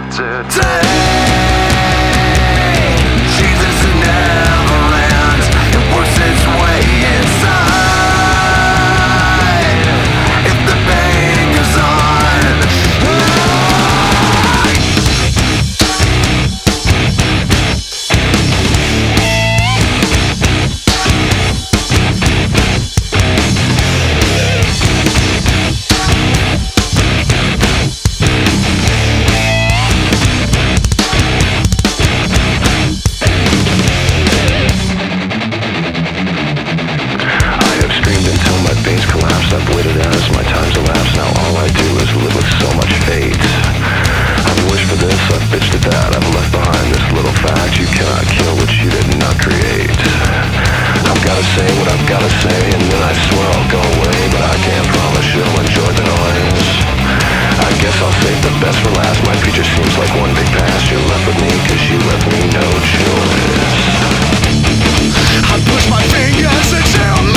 of today. Jesus, it never ends. It works its way inside. If the pain goes on. I've waited as my time's elapsed. Now all I do is live with so much fate. I've wished for this, I've bitched at that. I've left behind this little fact: you cannot kill what you did not create. I've gotta say what I've gotta say, and then I swear I'll go away. But I can't promise you'll enjoy the noise. I guess I'll save the best for last. My future seems like one big past. You're left with me cause you left me no choice. I push my fingers into